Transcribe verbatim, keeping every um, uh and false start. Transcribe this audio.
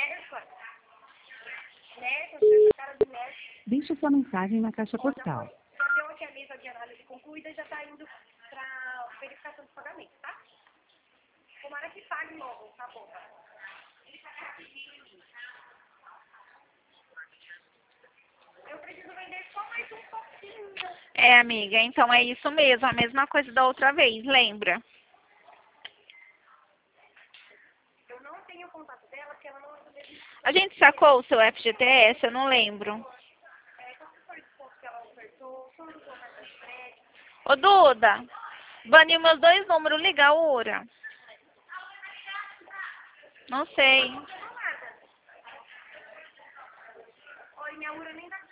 Deixe sua mensagem na caixa postal. Já deu aqui a mesa de análise concluída e já está indo para verificação de pagamento, tá? Tomara que pague logo, tá bom? Eu preciso vender só mais um pouquinho. É, amiga, então é isso mesmo, a mesma coisa da outra vez, lembra? Eu não tenho contato dela, porque ela não é do mesmo. A gente sacou o seu F G T S? Eu não lembro. É, qual que foi o ponto que ela ofertou? Quando eu vou mais frete? Ô, Duda, baniu meus dois números, liga a Ura. Não sei. Oi, minha Ura nem dá